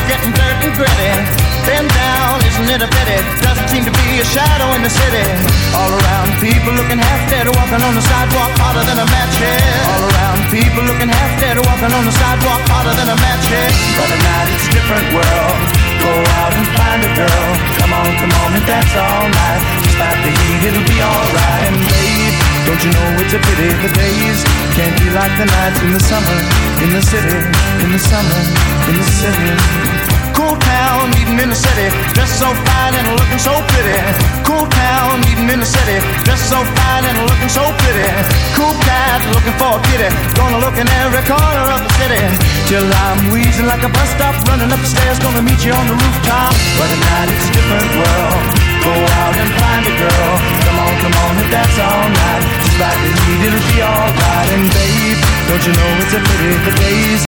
getting dirt and gritty. Been down, isn't it a pity? Doesn't seem to be a shadow in the city. All around, people looking half dead, walking on the sidewalk harder than a match head. All around, people looking half dead, walking on the sidewalk harder than a match head. But at night it's a different world. Go out and find a girl. Come on, and dance all night. Despite the heat, it'll be alright. And babe, don't you know it's a pity the days can't be like the nights in the summer, in the city, in the summer, in the city. Cool town, meeting in the city, dressed so fine and looking so pretty. Cool town, meeting in the city, dressed so fine and looking so pretty. Cool cat, looking for a kitty, gonna look in every corner of the city. Till I'm wheezing like a bus stop, running up the stairs, gonna meet you on the rooftop. But at night it's a different world. Go out and find a girl. Come on, and dance all night. Despite the heat, it'll be alright. And babe, don't you know it's a pity the days